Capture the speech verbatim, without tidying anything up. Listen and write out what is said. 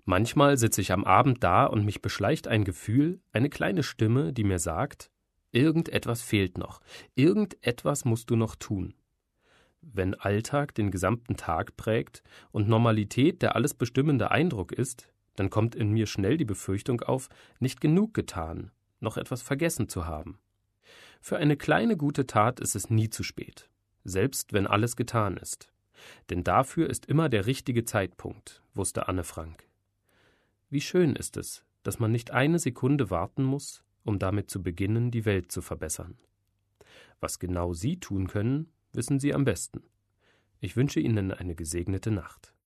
Manchmal sitze ich am Abend da und mich beschleicht ein Gefühl, eine kleine Stimme, die mir sagt, irgendetwas fehlt noch, irgendetwas musst du noch tun. Wenn Alltag den gesamten Tag prägt und Normalität der alles bestimmende Eindruck ist, dann kommt in mir schnell die Befürchtung auf, nicht genug getan, noch etwas vergessen zu haben. Für eine kleine gute Tat ist es nie zu spät, selbst wenn alles getan ist. Denn dafür ist immer der richtige Zeitpunkt, wusste Anne Frank. Wie schön ist es, dass man nicht eine Sekunde warten muss, um damit zu beginnen, die Welt zu verbessern. Was genau Sie tun können, wissen Sie am besten. Ich wünsche Ihnen eine gesegnete Nacht.